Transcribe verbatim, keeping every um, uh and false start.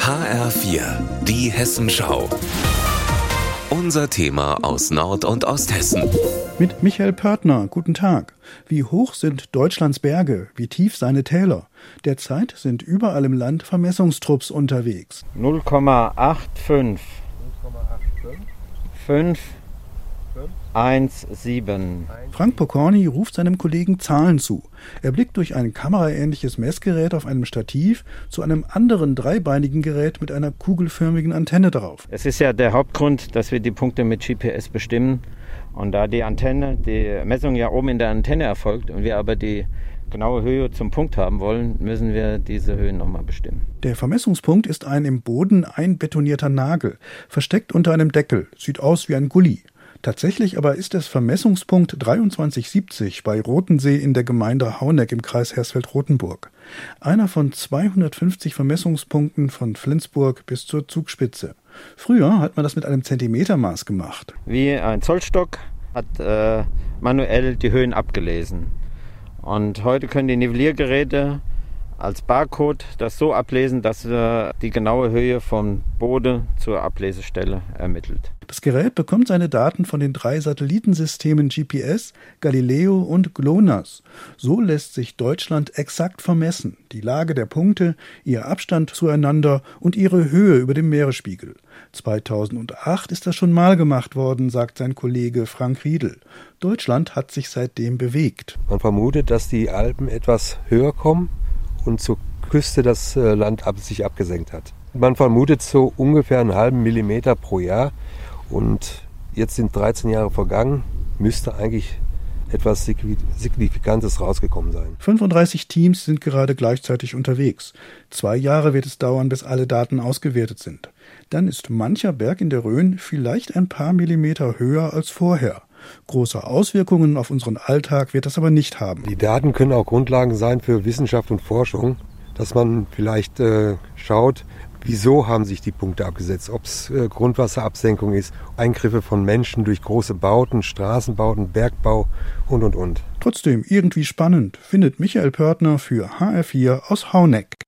H R vier, die Hessenschau. Unser Thema aus Nord- und Osthessen. Mit Michael Pörtner, guten Tag. Wie hoch sind Deutschlands Berge, wie tief seine Täler? Derzeit sind überall im Land Vermessungstrupps unterwegs. null Komma fünfundachtzig. fünf eins sieben. Frank Pokorny ruft seinem Kollegen Zahlen zu. Er blickt durch ein kameraähnliches Messgerät auf einem Stativ zu einem anderen dreibeinigen Gerät mit einer kugelförmigen Antenne drauf. Es ist ja der Hauptgrund, dass wir die Punkte mit G P S bestimmen. Und da die Antenne, die Messung ja oben in der Antenne erfolgt und wir aber die genaue Höhe zum Punkt haben wollen, müssen wir diese Höhen nochmal bestimmen. Der Vermessungspunkt ist ein im Boden einbetonierter Nagel, versteckt unter einem Deckel, sieht aus wie ein Gully. Tatsächlich aber ist es Vermessungspunkt dreiundzwanzig siebzig bei Rotensee in der Gemeinde Hauneck im Kreis Hersfeld-Rotenburg. Einer von zweihundertfünfzig Vermessungspunkten von Flensburg bis zur Zugspitze. Früher hat man das mit einem Zentimetermaß gemacht. Wie ein Zollstock hat äh, manuell die Höhen abgelesen. Und heute können die Nivelliergeräte als Barcode das so ablesen, dass wir die genaue Höhe vom Boden zur Ablesestelle ermittelt. Das Gerät bekommt seine Daten von den drei Satellitensystemen G P S, Galileo und GLONASS. So lässt sich Deutschland exakt vermessen, die Lage der Punkte, ihr Abstand zueinander und ihre Höhe über dem Meeresspiegel. zweitausendacht ist das schon mal gemacht worden, sagt sein Kollege Frank Riedel. Deutschland hat sich seitdem bewegt. Man vermutet, dass die Alpen etwas höher kommen und zur Küste das Land ab, sich abgesenkt hat. Man vermutet so ungefähr einen halben Millimeter pro Jahr und jetzt sind dreizehn Jahre vergangen, müsste eigentlich etwas Signifikantes rausgekommen sein. fünfunddreißig Teams sind gerade gleichzeitig unterwegs. Zwei Jahre wird es dauern, bis alle Daten ausgewertet sind. Dann ist mancher Berg in der Rhön vielleicht ein paar Millimeter höher als vorher. Große Auswirkungen auf unseren Alltag wird das aber nicht haben. Die Daten können auch Grundlagen sein für Wissenschaft und Forschung, dass man vielleicht äh, schaut, wieso haben sich die Punkte abgesetzt, ob es äh, Grundwasserabsenkung ist, Eingriffe von Menschen durch große Bauten, Straßenbauten, Bergbau und, und, und. Trotzdem irgendwie spannend, findet Michael Pörtner für H R vier aus Hauneck.